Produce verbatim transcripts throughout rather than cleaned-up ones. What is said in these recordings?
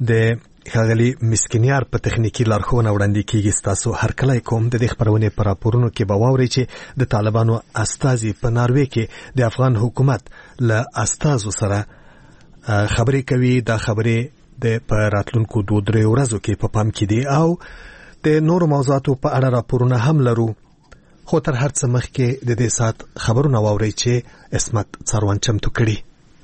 د ښاغلي مسکینیار په تخنیکی لارښوونه وړاندې کیږي. ستاسو هرکلی کوم د دې خپرونې په راپورونو کې به واورئ چې د طالبانو استازي په ناروې کې د افغان حکومت له استازو سره خبرې کوي. دا خبرې د په راتلونکو دوه درې ورځو کې په پام کې دي او د نورو موضوعاتو په اړه راپورونه هم لرو. خو تر هر څه مخکې د دې سات خبرونه واورئ چې اسمت څاروان چمتو کړي.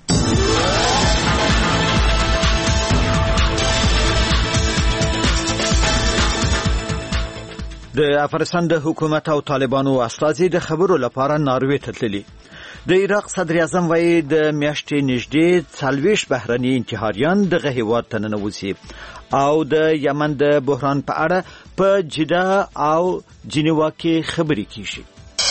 د افغانستان د حکومت او طالبانو استازي د خبرو لپاره ناروې ته تللي. د عراق صدر اعظم وايي د میاشتې نږدې څلوېښت بهرني انتحاریان دغه هیواد ته ننوځي او د یمن د بحران په اړه په جده او جنیوا کې خبرې کیږي.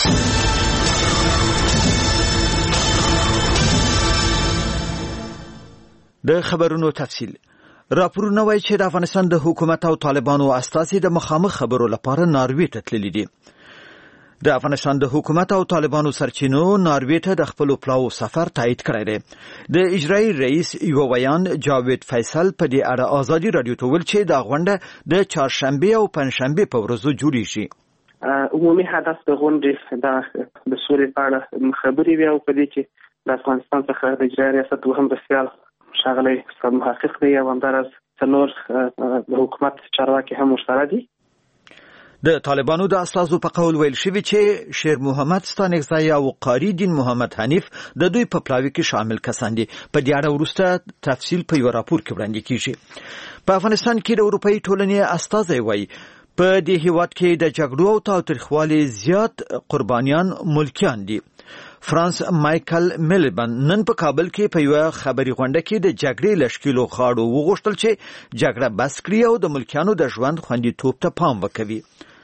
د خبرونو تفصیل راپورونه وايي چې د افغانستان د حکومت او طالبانو استازي د مخامخ خبرو لپاره ناروې ته تللي دي. د افغانستان د حکومت او طالبانو سرچینو ناروې ته د خپل پلاو سفر تایید کړی دی. د اجرایي رئیس یو ویان جاوید فیصل په دې اړه آزادي رادیو ته ویل چې دا غونډه د چهارشنبه او پنځشنبه په ورځو جوړیږي. عمومي هدف د غونډې د د سولې په اړه خبرې وي او په دې کې د افغانستان څخه د اجرایي ریاست دوهم رئیس شاغلی محقق دی او همدارس څلور د حکومت چارواکي هم ورسره دي. د طالبانو د استازو په قول ویل شوی چې شیر محمد ستانکزی او قاری دین محمد حنیف د دوی په پلاوي کې شامل کسان دي. په دې اړه وروسته تفصیل په یو راپور کې وړاندې کیږي. په افغانستان کې د اروپאי ټولنې استازي وایي په دې هیواد کې د جګړو او تاوتریخوالي زیات قربانیان ملکیان دي. فرانس مایکل میلبن نن په کابل کې په یو خبري غونډه کې د جګړې لشکلو خاړو وغوښتل چې جګړه بس کړي او د ملکیانو د ژوند خوندیتوب ته پام وکړي.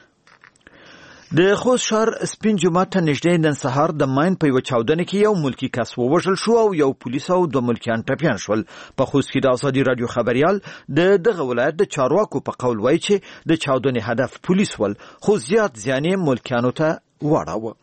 د خوست ښار سپین جومات ته نږدې نن سهار د ماین په یو چاودنه کې یو ملکی کس ووژل شو او یو پولیس او دوه ملکیان ټپیان شول. په خوست کې د آزادي رادیو خبريال د دغه ولایت د چارواکو په قول وایي چې د چاودنې هدف پولیس ول خو زیات ځان ملکیانو ته واړاوه.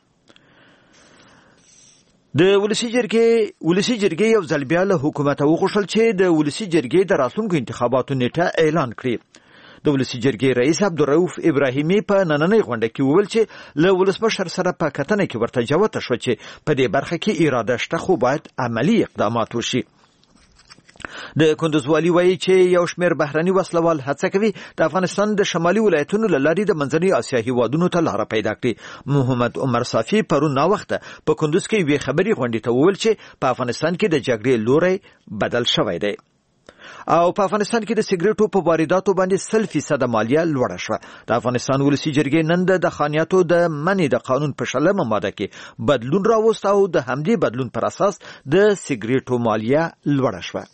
د ولسی جرګې ولسی جرګې یو ځل بیا له حکومت وغوښتل چې د ولسی جرګې د راتلونکو انتخاباتو نیټه اعلان کړي. د ولسی جرګې رئیس عبدالرؤف ابراهیمي په نننۍ غونډه کې وویل چې له ولسمشر سره په کتنه کې ورته جوته شو چې په دې برخه کې اراده شته خو باید عملی اقدامات وشي. د کندوز والی وایي چې یو شمېر بهرني وسلوال هڅه کوي د افغانستان د شمالي ولایتونو له لارې د منځنۍ اسیا هیوادونو ته لاره پیدا کړي. محمد عمر صافي پرون ناوخته په کندوز کې یوې خبري غونډې ته وویل چې په افغانستان کې د جګړې لوری بدل شوی دی او په افغانستان کې د سیګریټو په وارداتو باندې سل فیصد مالیه لوړه شوه. د افغانستان ولسی جرګې نن د خانیاتو د منع د قانون په شلمه ماده کې بدلون راوست او د همدې بدلون پر اساس د سیګریټو مالیه لوړه شوه.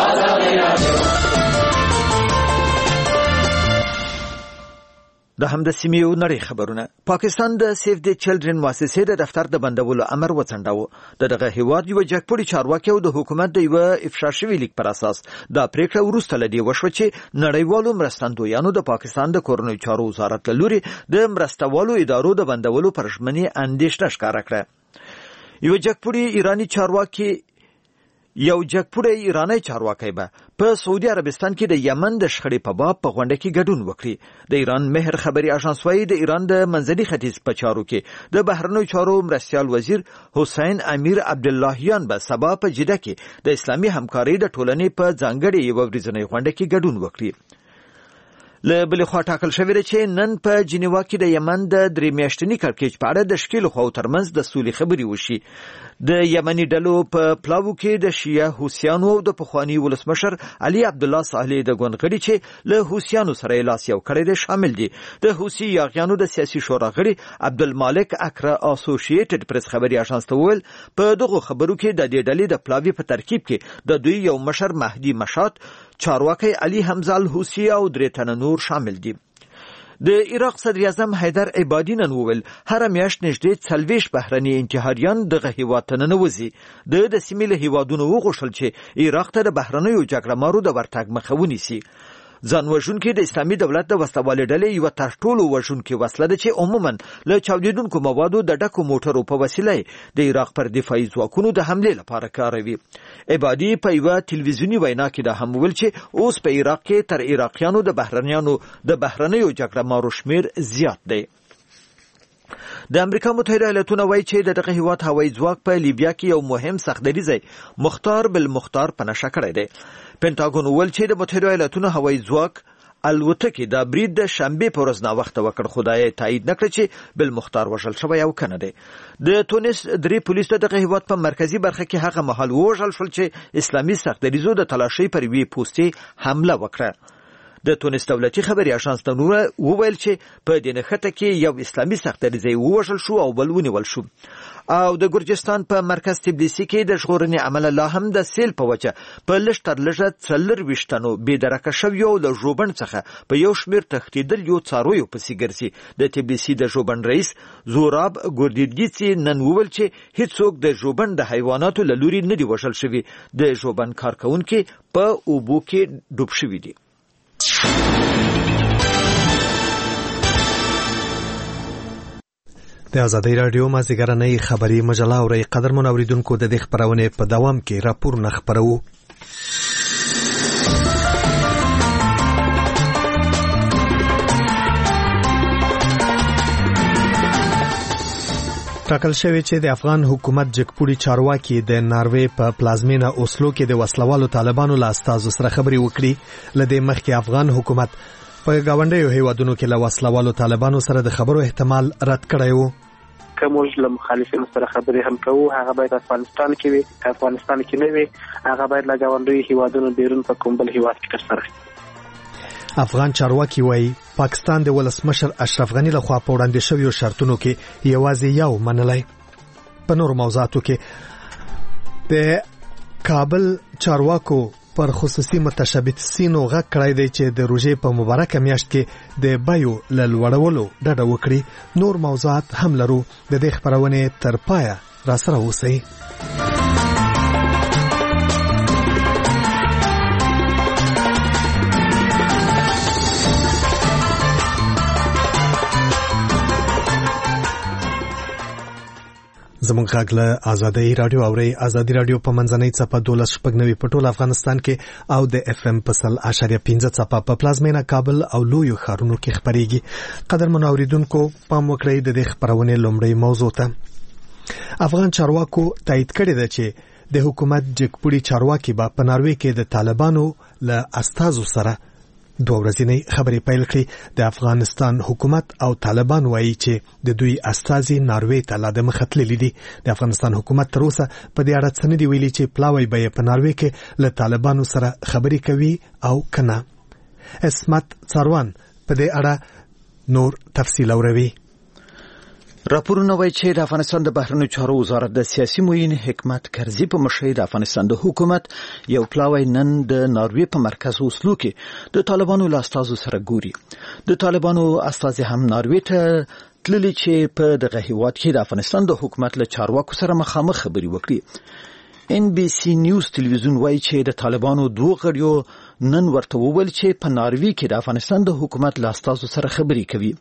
د همد سیمې نړۍ خبرونه. پاکستان د سیف د چلډرن مؤسسې د دفتر د بندولو امر وڅنډاوه. د دغه هیواد یو جګپوړي چارواکي او د حکومت د یو افشا شوی لیک پر اساس دا پریکړه وروسته لدی وشو چې نړیوالو مرستندویانو د پاکستان د کورنۍ چارو وزارت له لوري د مرستوالو ادارو د بندولو پر ژمنې اندېښنه ښکاره کړه. یو جګپوړي ایرانی چارواکي یو جګپوړی ایرانی چارواکي به په سعودي عربستان کې د یمن د شخړې په باب په غونډه کې ګډون وکړي. د ایران مهر خبري اژانس وايي د ایران د منځني ختیځ په چارو کې د بهرنیو چارو مرستیال وزیر حسین امیر عبداللهیان به سبا په جده کې د اسلامي همکارۍ د ټولنې په ځانګړي یو ورځنۍ غونډه کې ګډون وکړي. له بل خوا ټاکل شوی چې نن په جنیوا کې د یمن د درې میاشتني کړکېچ په اړه د شکیلو خو ترمنځ د سولې خبري وشي. د یمني ډلو په پلاوو کې د شیعه حوثیانو او د پخوانی ولسمشر علي عبدالله صالح د ګوندغړي چې له حوثیانو سره لاس یو کړی دی شامل دي. د حوثي یاغیانو د سیاسي شورا غړي عبدالمالک اکرا اسوسییټډ پریس خبري اژانس ته ویل په دغه خبرو کې د دې ډلې د پلاوي په ترکیب کې د دوی یو مشر مهدي مشات چارواکي علي حمزه الحوثي او درې تنه نور شامل دي. د عراق صدر اعظم حیدر عبادی نن وویل هر میاشت نږدې څلوېښت بهرني انتحاریان دغه هیواد ته ننوځي. د د سیمې له هیوادونو وغوښتل چې عراق ته د بهرنیو جګړه مارو د ورتګ مخه ونیسي. ځان وژونکي د اسلامي دولت د وسلوالې ډلې یو تر ټولو وژونکي وسله ده چې عموما له چاودیدونکو موادو د ډکو موټرو په وسیله د عراق پر دفاعي ځواکونو د حملې لپاره کاروي. عبادي په یوه تلویزیوني وینا کې د هم ویل چې اوس په عراق کې تر عراقیانو د بهرنیانو د بهرنیو جګړه مارو شمیر زیات دی. د امریکا متحده ایالاتونو وایي چې د دغه هیواد هوایي ځواک په لیبیا کې یو مهم سختدریځي مختار بالمختار په نشه کړی دی. پینټاګون ویل چې د متحده ایالاتونو هوایي ځواک الوتکې د برید د شنبه په ورځ نا وخت وکړ، خدای تایید نکړ چې بالمختار وژل شوی او کنه دی. د تونس درې پولیسو دغه هیواد په مرکزی برخه کې هغه مهال وژل شول چې اسلامي سختدریزو د تلاشي پر وی پوسټي حمله وکړه. د تونس دولتي خبري اژانس ته نور وویل چې په دې نښته کې یو اسلامي سختدریزي وژل شو او بل ونیول شو. او د ګرجستان په مرکز تبلیسي کې د ژغورنې عمله لا هم د سیل په وجه په لږ تر لږه څلور ویشتنو بې درکه شوي او له ژوبڼ څخه په یو شمېر تښتېدل یو څارویو پسې ګرځي. د تبلیسي د ژوبڼ رئیس زوراب ګوردیدګیڅي نن وویل چې هیڅوک د ژوبڼ د حیواناتو له لوري نه دي وژل شوي. د ژوبڼ کارکوونکي په اوبو کې ډوب شوي دي. د ازادۍ راډیو مازیګرنۍ خبري مجله اورئ. قدرمن اوریدونکو، د دې خبرونې په دوام کې راپورونه خپرو. ټاکل شوی چې د افغان حکومت جګپوړي چارواکي د ناروې په پلازمینه اوسلو کې د وسلوالو طالبانو له استازو سره خبرې وکړي. لدې مخکې افغان حکومت په گاونډیو هیوادونو کې له وسلوالو طالبانو سره د خبرو احتمال رد کړی و. که موږ له مخالفینو سره خبرې هم کوو، هغه باید افغانستان کې وي. که افغانستان کې نه وي، هغه باید له گاونډیو هیوادونو بیرون په کوم بل هیواد کې ترسره شي. افغان چارواکي وایي پاکستان د ولسمشر اشرف غني لخوا په وړاندې شویو شرطونو کې یوازې یو منلی. په نورو موضوعاتو کې د کابل چارواکو پر خصوصي متشبثینو غږ کړی دی چې د روژې په مبارکه میاشت کې د بیو له لوړولو ډډه وکړي. نور موضوعات هم لرو. د دې خبرونې تر پایه راسره اوسئ. زموږ غږ له ازادۍ راډیو اورئ. ازادۍ راډیو په منځنۍ څپه دولس شپږ نوي په ټول افغانستان کې او د اف ام په سل اشاریه پنځه څپه په پلازمینه کابل او لویو ښارونو کې خپرېږي. قدرمن اوریدونکو، پام وکړئ د دې خبرونې لومړۍ موضوع ته. افغان چارواکو تایید کړی ده چې د حکومت جګپوړي چارواکي به په ناروې کې د طالبانو له استازو سره دوه ورځنۍ خبرې پیل کړې. د افغانستان حکومت او طالبان وایي چې د دوی استازي ناروې ته لا دمخه تللي دي. د افغانستان حکومت تر اوسه په دې اړه څه نه دي ویلي چې پلاوی به یې په ناروې کې له طالبانو سره خبرې کوي او که نه. اسمت څاروان په دې اړه نور تفصیل اوروي. راپورونه وایي چې د افغانستان د بهرنیو چارو وزارت د سیاسي معین حکمت کرزي په مشرۍ د افغانستان د حکومت یو پلاوی نن د ناروې په مرکز اوسلو کې د طالبانو له استازو سره ګوري. د طالبانو استازي هم ناروې ته تللي چې په دغه هیواد کې د افغانستان د حکومت له چارواکو سره مخامخ خبرې وکړي. ان بي سي نیوز تلویزیون وایي چې د طالبانو دوه غړیو نن ورته وویل چې په ناروې کې د افغانستان د حکومت له استازو سره خبرې کوي.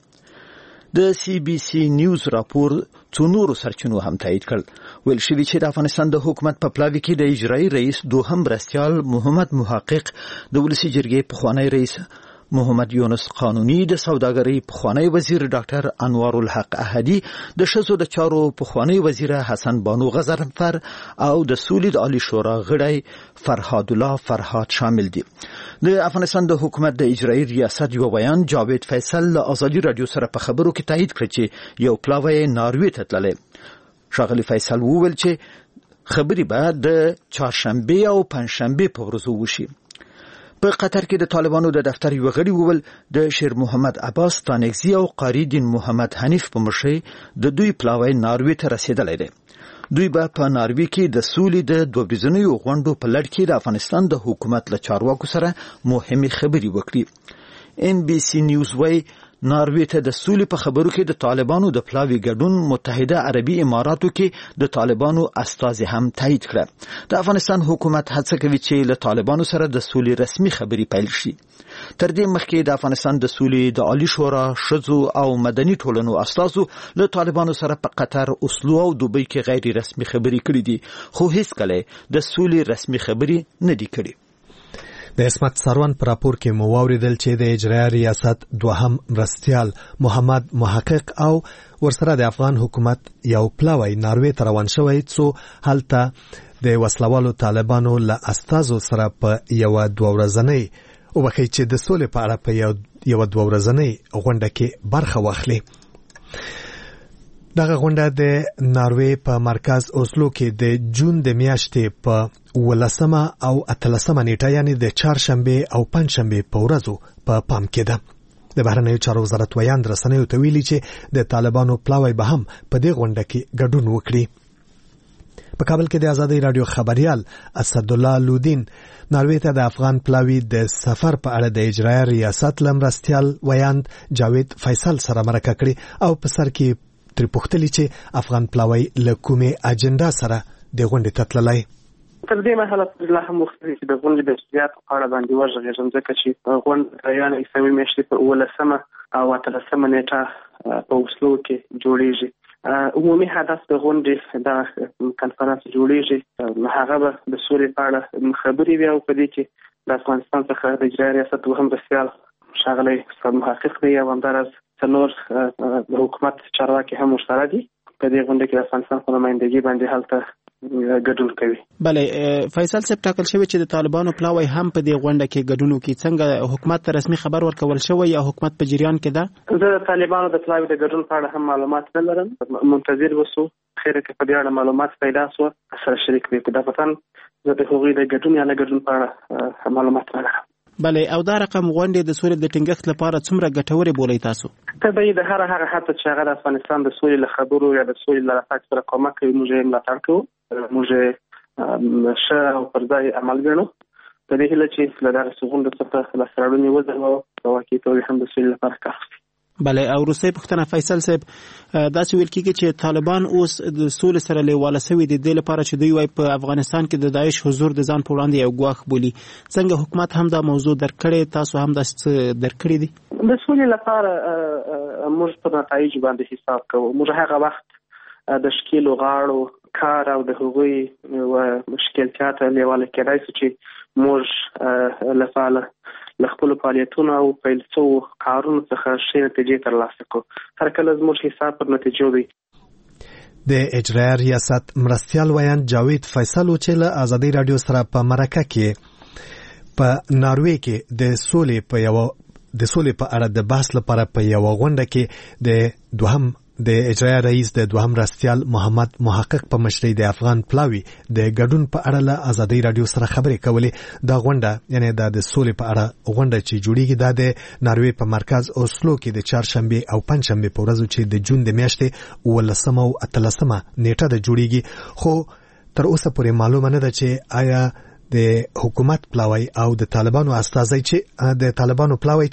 د سی بي سي نیوز راپور څو نورو سرچینو هم تایید کړ. ویل شوی چې د افغانستان د حکومت په پلاوي کې د اجرایي رئیس دوهم مرستیال محمد محقق، د ولسي جرګې پخوانی رئیس محمد یونس قانوني، د سوداګرۍ پخوانی وزیر ډاکټر انوار الحق احدي، د ښځو د چارو پخوانی وزیر حسن بانو غضنفر او د سولې د عالی شورا غړی فرهاد الله فرهاد شامل دي. د افغانستان د حکومت د اجرایي ریاست یو بیان جاوید فیصل له ازادي رادیو سره په خبرو کې تایید کړ چې یو پلاوی ناروې ته تللی. ښاغلي فیصل وویل چې خبرې به د چهارشنبه او پنجشنبه په ورځو وشي. په قطر کې د طالبانو د دفتر یو غړي وویل د شیر محمد عباس تانکزي او قاری دین محمد حنیف په مشرۍ د دوی پلاوی ناروې ته رسیدلی دی. دوی به په ناروې کې د سولې د دوه ورځنیو غونډو په لړ کې د افغانستان د حکومت له چارواکو سره مهمې خبرې وکړي. ان بي سي نیوز وایي ناروې ته د سولې په خبرو کې د طالبانو د پلاوي ګډون متحده عربي اماراتو کې د طالبانو استازي هم تایید کړه. د افغانستان حکومت هڅه کوي چې له طالبانو سره د سولې رسمي خبري پیل شي. تر دې مخکې د افغانستان د سولې د عالی شورا شذو او مدني ټولنو استازو له طالبانو سره په قطر، اوسلو او دوبۍ کې غیر رسمي خبري کړې دي، خو هیڅ کله د سولې رسمي خبري نه دي کړې. د اسمت سروان پر راپور کې مو واوریدل چې د اجرایه ریاست دوهم مرستیال محمد محقق او ورسره د افغان حکومت یو پلاوی ناروې ته روان شوی څو هلته د وسلوالو طالبانو له استازو سره په یو دوه ورځنۍ او بخی چې د سولې په اړه په یو دوه ورځنۍ غونډه کې برخه واخلي. دغه غونډه د ناروې په مرکز اوسلو کې د جون د میاشتې په ولسمه او اتلسمه نیټه یعنی د چهارشنبه او پنځشنبه په ورځو په پام کې ده. د بهرنیو چارو وزارت ویاند رسنیو ته ویلي چې د طالبانو پلاوی به هم په دې غونډه کې ګډون وکړي. په کابل کې د آزادۍ رادیو خبريال اسدالله لودین ناروې ته د افغان پلاوی د سفر په اړه د اجرایه ریاست لمرستیال ویاند جاوید فیصل سره مرکه کړي او په سر کې تر پوښتنې چې افغان پلاوی له کومې اجنډا سره د غونډې ته تللی. تر دې مهاله لا هم وختي چې د غونډې د اجتیاط په اړه باندې وژغېږم ځکه چې غونډه یعنې عیسوي میاشتې په اوولسمه او اتلسمه نیټه په اوسلو کې جوړیږي. عمومي هدف د غونډې د کنفرانس جوړیږي هغه به د سولې په اړه خبرې وي او په دې کې د افغانستان څخه د اجرایه ریاست دوهم مرستیال ښاغلی استاد محقق دی او همداراز څلور د حکومت چارواکي هم ورسره دي. په دې غونډه کې د افغانستان په نمایندګي باندې هلته ګډون کوي. بله فیصل صاحب ټاکل شوی چې د طالبانو پلاوی هم په دې غونډه کې ګډون وکړي. څنګه حکومت ته رسمي خبر ورکول شوی یا حکومت په جریان کې ده؟ زه د طالبانو د پلاوی د ګډون په اړه هم معلومات نه لرم. منتظر وسو خیره کې په دې اړه معلومات پیدا شو سره شریک وي. دا پتن زه د هغوی د ګډون یا نه ګډون په اړه معلومات نه لرم. بله او دا رقم غونډې د سولې د ټینګښت لپاره څومره ګټورې بولئ تاسو؟ طبیعي د هر هغه هڅه چې هغه د افغانستان د سولې له خبرو یا د سولې له راتګ سره کومک کوي موږ یې ملاتړ کوو. موږ یې ښه او پر ځای عمل ګڼو. په دې هیله چې له دغسې غونډو څخه لاسته راوړنې وځلوو په واقعي توګه هم د سولې لپاره کار وکړي. بله او وروستۍ پوښتنه فیصل صاحب داسې ویل کېږي چې طالبان اوس د سولې سره لیواله سوي دي دې لپاره چې دوی وایي په افغانستان کې د داعش حضور د ځان په وړاندې یو ګواښ بولي. څنګه حکومت هم دا موضوع درک کړې، تاسو هم داسې درک کړي دي؟ د سولې لپاره موږ په نتایجو باندې حساب کوو. موږ هغه وخت د ښکېلو غاړو کار او د هغوی مشکلتیا ته لیواله کېدای شو چې موږ له فعاله له خپلو فعالیتونو او پیل شوو کارونو څخه ښې نتیجې ترلاسه کړو. هر کله زموږ حساب پر نتیجو وي. د اجرایه ریاست مرستیال ویاند جاوید فیصل چې له آزادۍ رادیو سره په مرکه کې په ناروې کې د سولې په یو د سولې په اړه د بحث لپاره په یو غونډه کې د دوهم د اجرایه رئیس د دوهم مرستیال محمد محقق په مشرۍ د افغان پلاوی د ګډون په اړه له آزادۍ رادیو سره خبرې کولې. دا غونډه یعنی د سولې په اړه غونډه چې جوړیږي دا د ناروې په مرکز اوسلو کې د چهارشنبه او پنځشنبه په ورځو چې د جون د میاشتې اوولسمه او اتلسمه نیټه د جوړیږي. خو تر اوسه پورې معلومه نه ده چې آیا د حکومت پلاوی او د طالبانو استازي چې د طالبانو پلاوی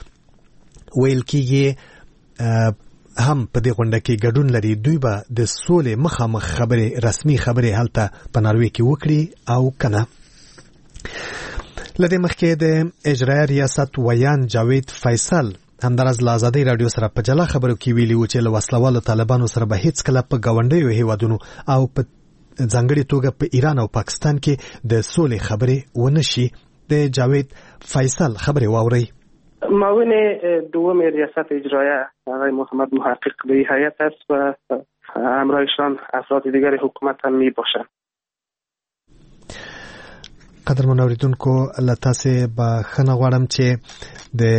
چې ویل کېږي هم په دې غونډه کې ګډون لري دوی به د سولې مخامخ خبرې رسمي خبرې هلته په ناروې کې وکړي او کنه. لدې مخکې د اجرایه ریاست ویاند جاوید فیصل همداراز له آزادۍ رادیو سره په جلا خبرو کې ویلي و چې له وسلوالو طالبانو سره به هیڅ کله په ګاونډیو هیوادونو او په ځانګړي توګه په ایران او پاکستان کې د سولې خبرې ونه شي. د جاوید فیصل خبرې واورئ. معاون دوم ریاست اجرایه آقای محمد محقق به هیئت است و همراهشان افراد دیگر حکومت هم می باشند. قدرمن اوریدونکو له تاسې بخښنه غواړم چې د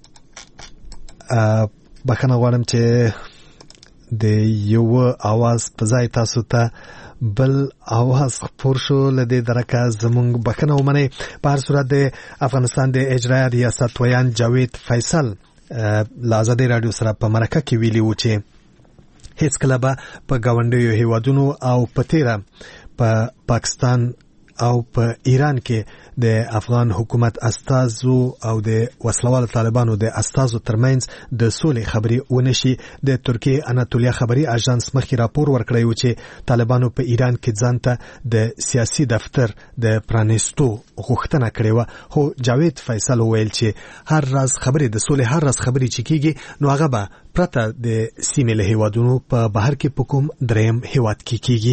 بخښنه غواړم چې د یو اواز په ځای تاسو ته بل اواز خپور شو. لدې درکه زمونږ بخښنه ومنئ. په هر صورت د افغانستان د اجرایه ریاست ویاند جاوید فیصل له آزادۍ رادیو سره په مرکه کې ویلي و چې هیڅ کله به په ګاونډیو هیوادونو او په تیره په پاکستان او په ایران کې د افغان حکومت استازو او د وسلوال طالبانو د استازو ترمنځ د سولې خبرې ونشي. د ترکیه اناتولیا خبري اژانس مخکې راپور ورکړی و چې طالبانو په ایران کې ځانته د سیاسي دفتر د پرانیستو غوښتنه کړې و، خو جاوید فیصل وویل چې هر راز خبرې د سولې هر راز خبرې چې کیږي نو هغه به پرته د سیمې له هیوادونو په بهر کې په کوم دریم هیواد کې کیږي.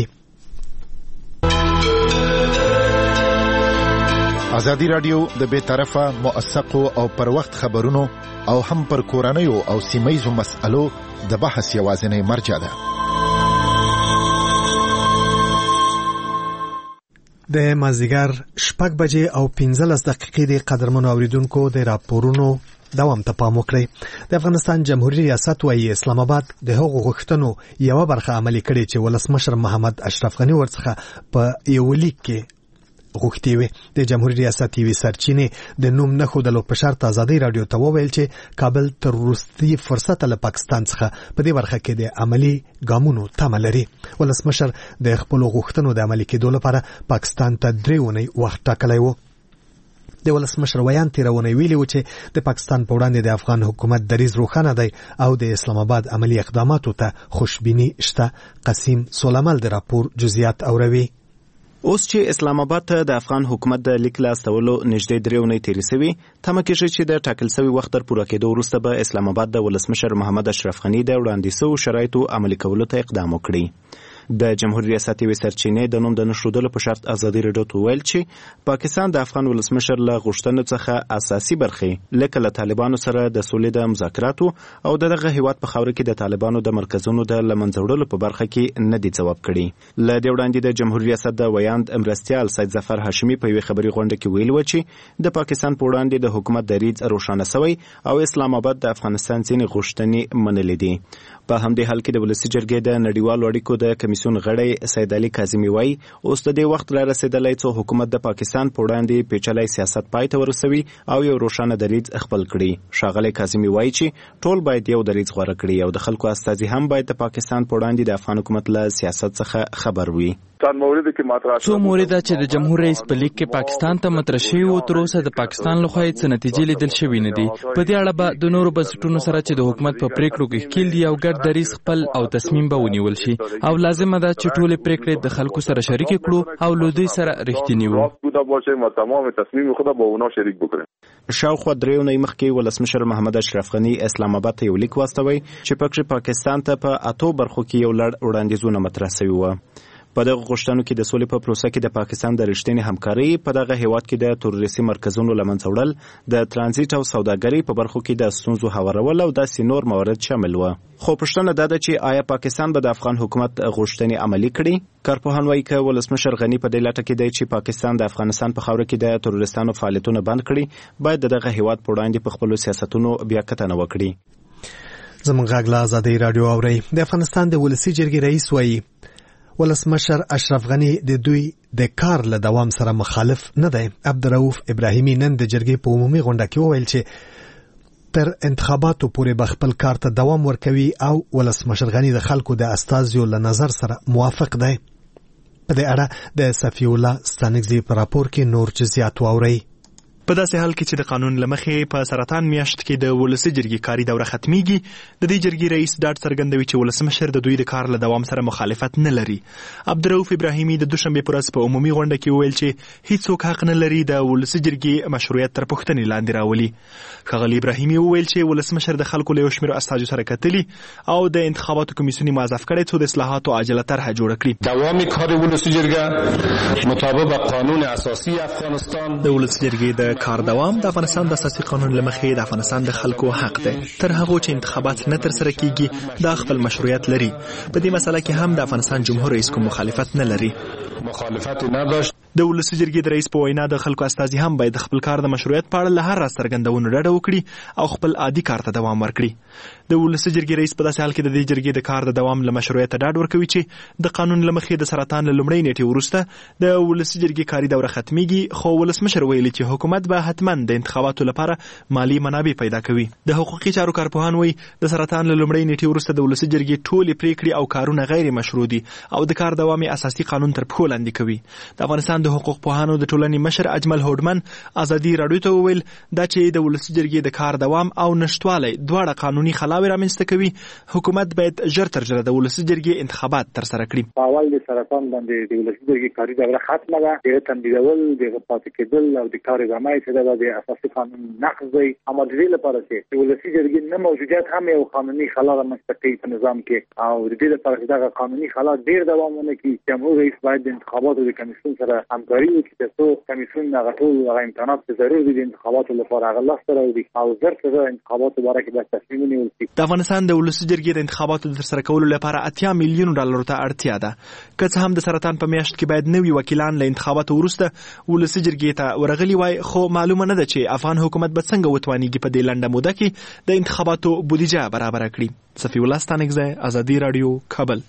ازادي رادیو د بے طرفه موثقو او پر وخت خبرونو او هم پر کورنیو او سیمایزو مسألو د بحث یوازینی مرجع ده. د مازدیګر شپږ بجې او پنځلس دقیقې د قدرمنو اوریدونکو د راپورونو دوام ته پام وکړئ. د افغانستان جمهوریت ریاست وايي اسلام آباد د هغو غوښتنو یو برخه عملي کړي چې ولسمشر محمد اشرف غنی ورڅخه په یو لیک کې غوښتي وي. د جمهوریت ریاست یوې سرچینې د نوم نه ښودلو په شرط ازادي رادیو ته وویل چې کابل تر وروستي فرصته له پاکستان څخه په دې برخه کې د عملي ګامونو تمه لري. ولسمشر د خپلو غوښتنو د عملي کېدو لپاره پاکستان ته درې اونۍ وخت ټاکلی و. د ولسمشر ویان تیرونی ویلي و چې د پاکستان په وړاندې د افغان حکومت دریځ روښانه دی او د اسلام آباد عملي اقداماتو ته خوشبیني شته. قسیم سولمل د راپور جزئیات اوروي. اوس چې اسلام آباد ته د افغان حکومت د لیک لاستولو نږدې درې اونۍ تېرې سوي، تمه کېږي چې د ټاکل سوي وخت تر پوره کېدو وروسته به اسلام آباد د ولسمشر محمد اشرف غني د وړاندې سوو شرایطو عملي کولو ته اقدام وکړي. د جمهوریت ریاست یوې سرچینې د نوم د نښودلو په شرط ازادي رادیو ته وویل چې پاکستان د افغان ولسمشر له غوښتنو څخه اساسي برخې لکه له طالبانو سره د سولې د مذاکراتو او دغه هیواد په خاوره کې د طالبانو د مرکزونو د له منځه وړلو په برخه کې نه دي ځواب کړي. له دې وړاندې د جمهوریت ریاست د ویاند مرستیال سید ظفر هاشمي په یوې خبري غونډه کې ویلي و چې د پاکستان په وړاندې د حکومت دریځ روښانه سوی او اسلام آباد د افغانستان ځینې غوښتنې منلې دي. په همدې حال کې د ولسي جرګې د نړیوالو اړیکو د کمیسیون غړی سید علي کاظمي وایي اوس د دې وخت را رسېدلی څو حکومت د پاکستان په وړاندې پیچلی سیاست پای ته ورسوي او یو روښانه دریځ خپل کړي. ښاغلی کاظمي وایي چې ټول باید یو دریځ غوره کړي او د خلکو استازي هم باید د پاکستان په وړاندې د افغان حکومت له سیاست څخه خبر وي. څو مورده چې د جمهور رئیس په لیک کې پاکستان ته مطرح شوي وو تر اوسه د پاکستان لخوا یې څه نتیجې لیدل شوي نه دي. په دې اړه به د نورو بنسټونو سره چې د حکومت په پریکړو کې ښکیل دي او ګډ دریځ خپل او تصمیم به ونیول شي او لازمه ده چې ټولې پریکړې د خلکو سره شریک کړو او له دوی سره رښتینی وو. شاوخوا درې اونۍ مخکې ولسمشر محمد اشرف غني اسلام آباد ته یو لیک واستوی چې پکې پاکستان ته په اتو برخو کې یو لړ وړاندیزونه مطرح شوي وو. په دغه غوښتنو کې د سولې په پروسه کې د پاکستان د رښتینې همکارۍ په دغه هیواد کې د تروریستي مرکزونو له منځه وړل، د ترانزیت او سوداګرۍ په برخو کې د ستونزو هوارول او داسې نور موارد شامل وو. خو پوښتنه دا ده چې آیا پاکستان به د افغان حکومت غوښتنې عملي کړي؟ کارپوهان وایي که ولسمشر غني په دې لټه کې دی چې پاکستان د افغانستان په خاوره کې د تروریستانو فعالیتونه بند کړي، باید د دغه هیواد په وړاندې په خپلو سیاستونو بیا کتنه وکړي. زموږ غږ له ازادۍ راډیو اورئ. د افغانستان د ولسي جرګې رئیس وایي ولسمشر اشرف غني د دوی د کار له دوام سره مخالف نه دی. عبدالرؤف ابراهیمي نن د جرګې په عمومي غونډه کې وویل چې تر انتخاباتو پورې به خپل کار ته دوام ورکوي او ولسمشر غني د خلکو د استازیو له نظر سره موافق دی. په دې اړه د صفی الله ستانکزي په راپور کې نور جزئیات واورئ. په داسې حال کې چې د قانون لمخې په سرطان میاشت کې د ولسي جرګې کاري دوره ختميږي، د دې جرګې رئیس ډاډ څرګندوي چې ولسمشر د دوی د کار له دوام سره مخالفت نه لري. عبدالرؤف ابراهیمي د دوشنبه پر ورځ په عمومي غونډه کې ویل چې هیڅوک حق نه لري د ولسي جرګې مشروعیت تر پوښتنې لاندې راولي. ښاغلی ابراهیمي وویل چې ولسمشر د خلکو له یو شمېر استازو سره کتلي او د انتخاباتو کمیسیون موظف کړی څو د اصلاحاتو عاجله طرحه جوړه کړي. دوام کار ولسي جرګه مطابق قانون اساسي افغانستان د ولسي جرګې د کار دوام د افغانستان د اساسي قانون لمخې د افغانستان د خلکو حق دی. تر هغه چې انتخابات نه تر سره کیږي دا خپل مشروعیت لري. په دې مسله کې هم د افغانستان جمهور رئیس کوم مخالفت نه لري. مخالفت نه داشت. د ولسي جرګې د رئیس په وینا د خلکو استازي هم باید خپل کار د مشروعیت په اړه له هر راز څرګندونو ډډه وکړي او خپل عادي کار ته دوام ورکړي. د ولسي جرګې رئیس په داسې حال کې د دې جرګې د کار د دوام له مشروعیت ډاډ ورکوي چې د قانون له مخې د سرطان له لومړۍ نیټې وروسته د ولسي جرګې کاري دوره ختميږي، خو ولسمشر ویلي چې حکومت به حتما د انتخاباتو لپاره مالی منابع پیدا کوي. د حقوقي چارو کارپوهان وایي د سرطان له لومړۍ نیټې وروسته د ولسي جرګې ټولې پریکړې او کارونه غیر مشروع دي او د کار دوام اساسي قانون تر پښو لاندې کوي. د افغانستان د حقوق پوهانو د ټولنې مشر اجمل هوډمن ازادي راډیو ته وویل دا چې د ولسي جرګې د کار دوام او نشټوالی دواړه قانوني خلاوې رامنځته کوي، حکومت باید ژر تر ژره د ولسي جرګې انتخابات ترسره کړي. په اول د سرطان باندې د ولسي جرګې کاري دوره ختمه ده، د تمدیدول د پاتې کېدل او د کار ادامه چې د اساسي قانون نقض دی. اما د دې لپاره چې د ولسي جرګې نه موجودیت هم یو قانوني خلا رامنځته کوي په نظام کې، او د دې لپاره چې دا قانوني خلا ډیر دوام ونه کړي، جمهور رئیس باید د انتخاباتو د کمیسیون سره همکاري وکړي ترڅو کمیسیون هغه ټول هغه امکانات چې ضروري دي د انتخاباتو لپاره هغه لاسته راوړي او زر تر زر انتخاباتو باره کې باید تصمیم ونیول شي. د افغانستان د ولسي جرګې د انتخاباتو د ترسره کولو لپاره اتیا میلیون ډالرو ته اړتیا ده. که څه هم د سرطان په میاشت کې باید نوي وکیلان له انتخاباتو وروسته ولسي جرګې ته ورغلي وای، خو معلومه نه ده چې افغان حکومت به څنګه وتوانیږي په دې لنډه موده کې د انتخاباتو بودیجه برابر کړي. صفی الله ستانکزی، ازادي راډیو، کابل.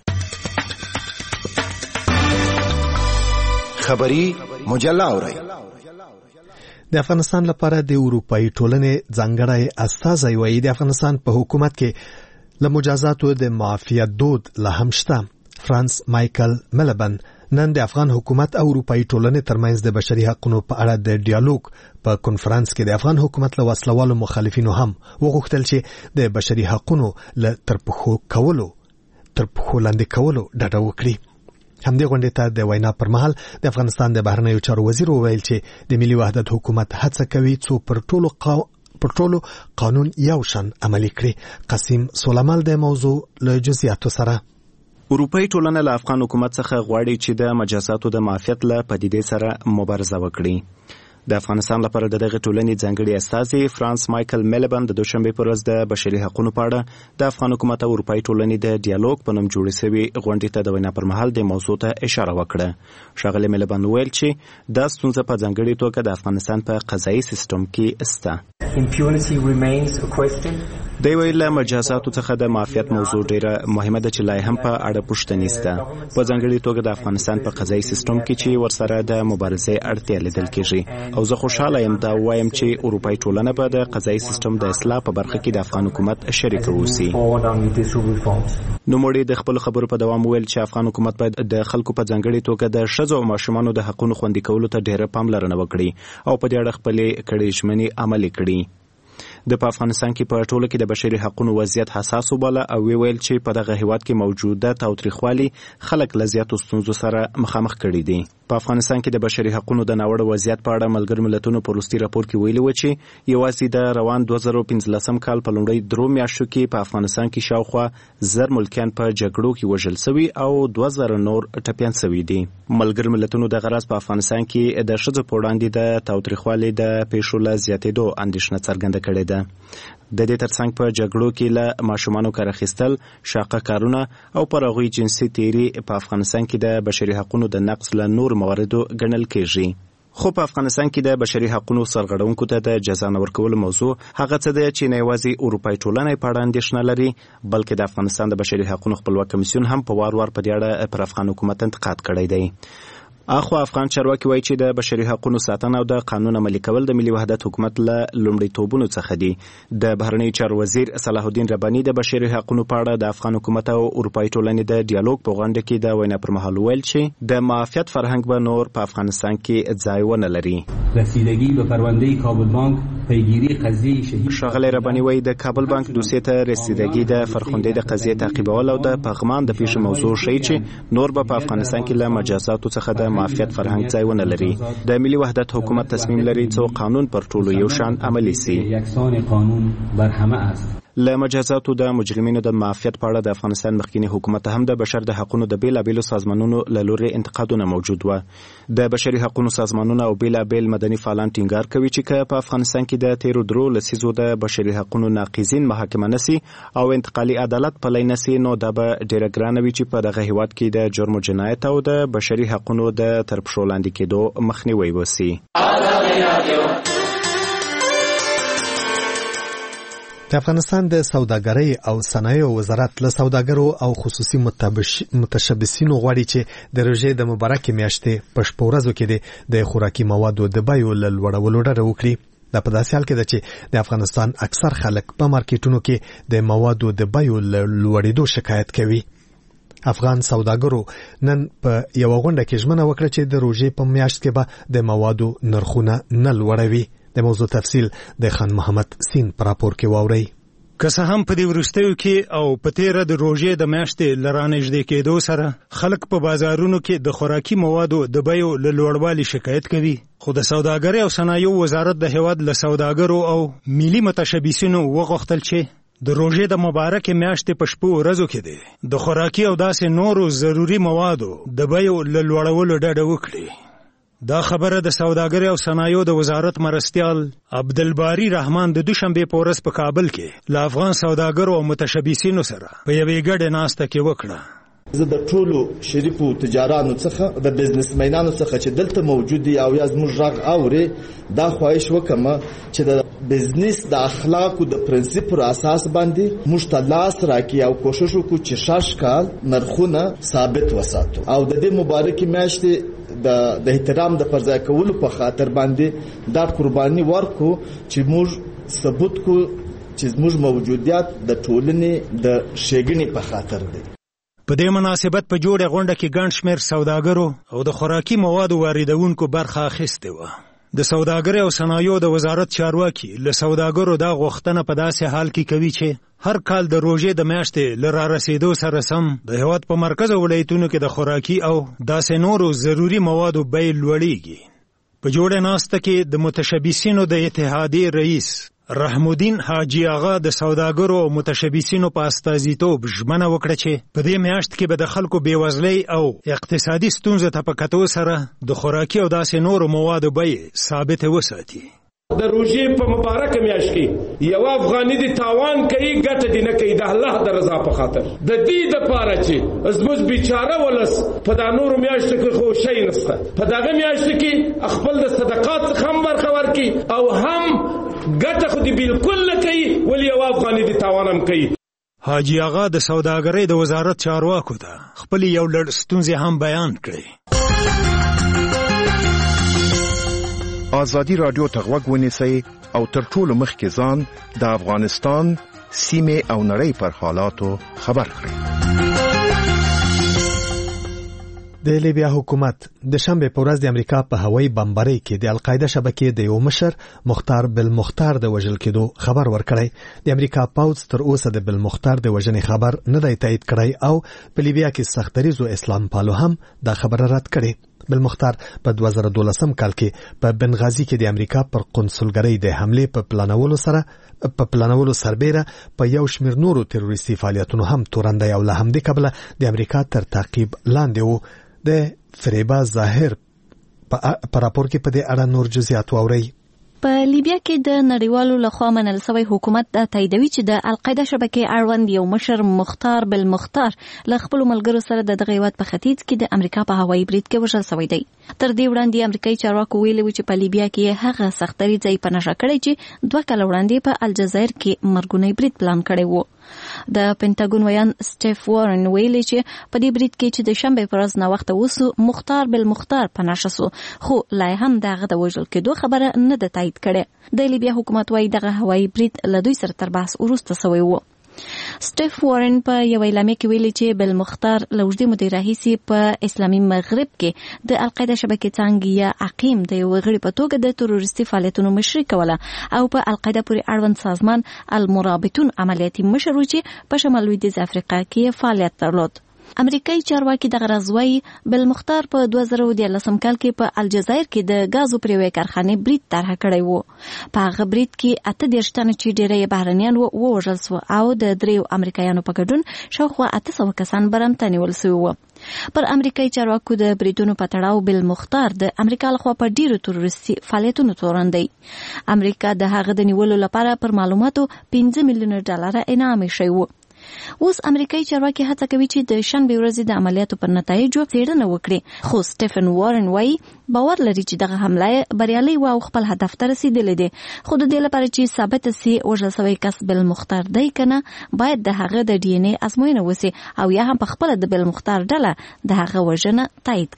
خبری مجله اورئ. د افغانستان لپاره د اروپאי ټولنې ځانګړی استازی وایي د افغانستان په حکومت کې له مجازاتو د معافیت دود لا هم شته. فرانس مایکل ملبن نن د افغان حکومت او اروپאי ټولنې ترمنځ د بشري حقوقو په اړه د ډیالوګ په کنفرانس کې د افغان حکومت له وسلوالو مخالفینو هم وغوښتل چې د بشري حقوقو له ترپخو کولو ترپخو لاندې کولو ډډه وکړي. همدې غونډې ته د وینا پر مهال د افغانستان د بهرنیو چارو وزیر وویل چې د ملي وحدت حکومت هڅه کوي څو پر ټولو قو... پر ټولو قانون یو شان عملي کړي. قاسم سولمال د موضوع له جزئیاتو سره. اروپאי ټولنه له افغان حکومت څخه غواړي چې د مجازاتو د معافیت له پدیدې سره مبارزه وکړي. د افغانستان لپاره د دغه ټولنې ځانګړي استازي فرانس مایکل ملبن د دوشنبه په ورځ د بشري حقوقو په اړه د افغان حکومت او اروپאי ټولنې د ډیالوګ په نوم جوړې شوې غونډې ته د وینا پر مهال د موضوع ته اشاره وکړه. ښاغلی ملبن ویل چې دا ستونزه په ځانګړي توګه د افغانستان په قضایي سیستم کې شته. دی ویل مجازاتو څخه د معافیت موضوع ډیره مهمه ده چې لا هم په اړه پوښتنې شته، په ځانګړي توګه د افغانستان په قضایي سیستم کې چې ورسره د مبارزې اړتیا لیدل کېږي، او زه خوشاله یم دا وایم چې اروپאי ټولنه به د قضایي سیستم د اصلاح په برخه کې د افغان حکومت شریک اوسي. نوموړي د خپل خبرو په دوام ویل چې افغان حکومت باید د خلکو په ځانګړي توګه د ښځو او ماشومانو د حقوقو خوندي کولو ته ډیره پاملرنه وکړي او په دې اړه خپلې کړې ژمنې عملي کړي. د په افغانستان کې په ټوله کې د بشري حقوقو وضعیت حساس وباله او ویل چې په دغه هیواد کې موجوده تاوتریخوالي خلک له زیاتو ستونزو سره مخامخ کړي دي. په افغانستان کې د بشري حقوقو د ناوړه وضعیت په اړه ملګرو ملتونو په وروستي راپور کې ویلي و چې یوازې د روان دوه زره پنځلسم کال په لومړۍ درو میاشتو کې په افغانستان کې شاوخوا زر ملکیان په جګړو کې وژل شوي او دوه زره نور ټپیان شوي دي. ملګرو ملتونو د غرض په افغانستان کې د ښځو په وړاندې د تاوتریخوالي د پیښو له زیاتېدو اندېښنه څرګنده کړې ده. د دې ترڅنګ په جګړو کې له ماشومانو کار اخیستل، شاقه کارونه او پر هغوی جنسي تیری په افغانستان کې د بشري حقوقو د نقض له نور مواردو ګڼل کېږي. خو په افغانستان کې د بشري حقوقو سرغړونکو ته د جزا نه ورکولو موضوع هغه څه دی چې نه یوازې اروپאי ټولنه په اړه اندېښنه لري، بلکې د افغانستان د بشري حقوقو خپلواک کمیسیون هم په وار وار په دې اړه پر افغان حکومت انتقاد کړی دی. اخو افغان چارواکي وایي چې د بشري حقوقو ساتنه او د قانون عملي کول د ملي وحدت حکومت له لومړیتوبونو څخه دي. د بهرنیو چارو وزیر صلاح الدین رباني د بشري حقوقو په اړه د افغان حکومت او اروپאי ټولنې د ډیالوګ په غونډه کې د وینا پر مهال ویل چې د معافیت فرهنګ به نور په افغانستان کې ځای ونه لري. رسیدگی به پرونده کابل بانک پیگیری قضیه شهید ښاغلی رباني وایي د کابل بانک دوسیې ته رسیدگی د فرخندې د قضیې تعقیبول او د پغمان د پیښې موضوع ښیي چې نور به په افغانستان کې له مجازاتو څخه د معافیت فرهنګ ځای ونه لري. د ملي وحدت حکومت تصمیم لري څو قانون پر ټولو یو شان عملي سي. یکسان قانون بر همه است. له مجازاتو د مجرمینو د معافیت په اړه د افغانستان مخکینی حکومت هم د بشر د حقوقو د بیلابیلو سازمانونو له لوري انتقادونه موجود و. د بشري حقوقو سازمانونه او بیلابیل مدني فعالان ټینګار کوي چې په افغانستان کې د تیرو درو لسیزو د بشري حقوقو ناقضین محاکمه نسی او انتقالي عدالت په لای نسی، نو دا به ډیره ګرانه وي چې په دغه هیواد کې د جرم او جنایت او د بشري حقوقو د ترپښو لاندې کېدو مخنیوي وسی. د افغانستان د سوداګرۍ او صنایعو وزارت له سوداګرو او خصوصي متشبثینو غواړي چې د روژې د مبارکې میاشتې په شپو ورځو کې د خوراکي موادو د بیو له لوړولو ډډه وکړي. دا په داسې حال کې ده چې د افغانستان اکثر خلک په مارکیټونو کې د موادو د بیو له لوړېدو شکایت کوي. افغان سوداګرو نن په یو غونډه کې ژمنه وکړه چې د روژې په میاشت کې به د موادو نرخونه نه لوړوي. د موضوع تفصیل د خان محمد سین پر راپور کې واورئ. که څه هم په دې وروستیو کې او په تیره د روژې د میاشتې له رانږدې کېدو سره خلک په بازارونو کې د خوراکي موادو د بیو له لوړوالي شکایت کوي، خو د سوداګرۍ او صنایعو وزارت د هیواد له سوداګرو او ملي متشبثینو وغوښتل چې د روژې د مبارکې میاشتې په شپو ورځو کې دی د خوراکي او داسې نورو ضروري موادو د بیو له لوړولو ډډه وکړي. دا خبره د سوداګرۍ او صنایعو د وزارت مرستیال عبدالباری رحمان د دوشنبې په ورځ په کابل کې له افغان سوداګرو او متشبثینو سره په یوې ګډې ناسته کې وکړه. زه د ټولو شریفو تجارانو څخه د بزنسمنانو څخه چې دلته موجود دي او یا زموږ غږ اوري دا خواهش وکم چې د بزنس د اخلاقو د پرنسپ پر اساس باندې موږ ته لاس راکړي او کوشش وکړو چې شاش کال نرخونه ثابت وساتو او د دې مبارکې میاشتې د د احترام د پرځای کولو په خاطر باندې دا قرباني ورکو چې موږ ثبوت کو چې موږ موجودیت د ټولنې د ښېګڼې په خاطر دی. په دې مناسبت په جوړه غونډه کې ګڼ شمېر سوداګرو او د خوراکي موادو واردونکو برخه اخیستې وه. د سوداګرۍ او صنایعو د وزارت چارواکي له سوداګرو دا غوښتنه په داسې حال کې کوي چې هر کال د روژې د میاشتې له رارسېدو سره سم د هېواد په مرکز او ولایتونو کې د خوراکي او داسې نورو ضروري موادو بیې لوړېږي. په جوړه ناسته کې د متشبثینو د اتحادیې رئیس رحم الدین حاجی آغا د سوداګرو او متشبثینو په استازیتوب ژمنه وکړه چې په دې میاشت کې به د خلکو بېوزلۍ او اقتصادي ستونزو ته په کتو سره د خوراکي او داسې نورو موادو بیې ثابتې وساتي. د روژې په مبارکه میاشت کې یو افغاني د تاوان کوي ګټه دې نه کوي د الله د رضا په خاطر د دې دپاره چې زموږ بیچاره ولس په دا نورو میاشتو کې خو شی نشته په دغه میاشتو کې خپل د صدقات څخه هم برخه ورکړي او هم ګټه خو دې بالکل نه کوي ولې یو افغاني د تاوان هم کوي. حاجی آغا د سوداګرۍ د وزارت چارواکو ته خپلې یو لړ ستونزې هم بیان کړې. ازادي راډیو ته غوږ ونیسئ او تر ټولو مخکې ځان د افغانستان سیمې او نړۍ پر حالاتو خبر کړئ. د لیبیا حکومت د شنبه په ورځ د امریکا په هوایي بمبارۍ کې د القاعده شبکې د یو مشر مختار بالمختار د وژل کېدو خبر ورکړی. د امریکا پوځ تر اوسه د بالمختار د وژنې خبر نه دی تایید کړی او په لیبیا کې سختریزو اسلام پالو هم دا خبره رد کړې. بالمختار په دوه زره دولسم کال کې په بنغازي کې د امریکا پر قونسلګرۍ د حمله په پلانولو سره په پلانولو سربېره په یو شمېر نورو تروریستي فعالیتونو هم تورنده او له همدې کبله د امریکا تر تعقیب لاندې وو. د فریبا ظاهر په راپور کې په دې اړه نور جزئیات واورئ. په لیبیا کې د نړیوالو لخوا منل شوی حکومت دا تاییدوي چې د القاعده شبکې اړوند یو مشر مختار بالمختار له خپلو ملګرو سره د دغه هیواد په ختیځ کې د امریکا په هوایي برید کې وژل شوی دی. تر دې وړاندې امریکایي چارواکو ویلي و چې په لیبیا کې هغه سختدریځي په نښه کړی چې دوه کاله وړاندې په الجزایر کې مرګونی برید پلان کړی و. د پینټاګون ویان سټیف وارن ویلي چې په دې برید کې چې د شنبه پر ورځ ناوخته وسو مختار بالمختار په نښه سو خو لا هم دغه د وژل کېدو خبره نه ده تایید کړې. د لیبیا حکومت وايي دغه هوایي برید له دوی سره تر بحث وروسته شوی و. سټیف وارن په یو اعلامیه کې ویلي چې بالمختار له اوږدې مودې راهیسې په اسلامي مغرب کې د القاعده شبکې څانګې یا عقیم د یو غړي په توګه د تروریستي فعالیتونو مشري کوله او په القاعده پورې اړوند سازمان المرابطون عملیاتي مشر و چې په شمال لویدیځ افریقا کې فعالیت درلود. امریکایي چارواکي دغه راز وايي بالمختار په دوه زره دیارلسم کال کې په الجزایر کې د غازو پر یوې کارخانې برید طرحه کړی و. په هغه برید کې اته دېرش تنه چې ډېری بهرنیان ووژل سوه او د دریو امریکایانو په ګډون شاوخوا اته سوه کسان برمته نیول سوي وو. پر امریکایي چارواکو د بریدونو په تړاو بالمختار د امریکا لخوا په ډیرو تروریستي فعالیتونو تورن دی. امریکا د هغه د نیولو لپاره پر معلوماتو پنځه میلیونه ډالر انعام یې و. اوس امریکایي چارواکي هڅه کوي چې د شنبه ورځې د عملیاتو پر نتایجو څېړنه وکړي، خو سټیفن وارن وايي باور لري چې دغه حمله بریالۍ و او خپل هدف ته رسیدلې ده. خو د دې لپاره چې ثابت سي وژل شوی کس بالمختار دی کنه باید د هغه د ډي ان اے ازموینه وسي او یا هم په خپل د بالمختار ډله د هغه وژنه تایید کړي.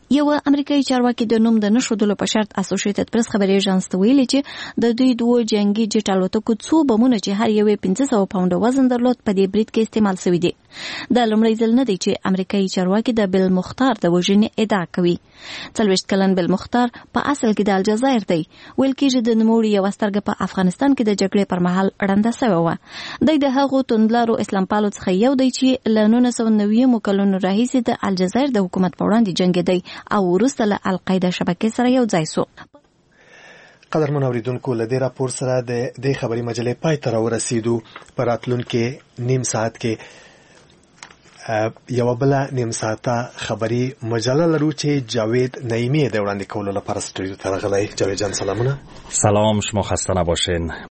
یو امریکایي چارواکي د نوم د نشودلو په شرط اسوسییټډ پریس خبري اژانس ته ویلي چې د دوی دوه جنگي جټ الوتکو څو بمونه چې هر یو پنځه سوه پاونډه وزن درلود په دې برید کې استعمال شوی دي. د لومړي ځل نه دی چې امریکایي چارواکي د بل مختار د وژنې ادعا کوي. څلوېښت کلن بل مختار په اصل کې د الجزایر دی. ویل کېږي د نوموړي یو سترګه په افغانستان کې د جګړې پر مهال ړنده شوې وه. دی د هغو توندلارو اسلام پالو څخه یو دی چې له نولس سوه نوي کلونو راهیسې د الجزایر د حکومت په وړاندې جنګېدی او وروسته له القاعده شبکې سره یو ځای شو. قدرمن اوریدونکو له دې راپور سره د دې خبري مجلې پای ته راورسېدو. په راتلونکي نیم ساعت کې یو بل نیم ساعته خبري مجله لرو چې جاوید نعیمی د وړاندې کولو لپاره استودیو ته راغلی. جاوید جان سلامونه. سلام، شما خسته نباشین.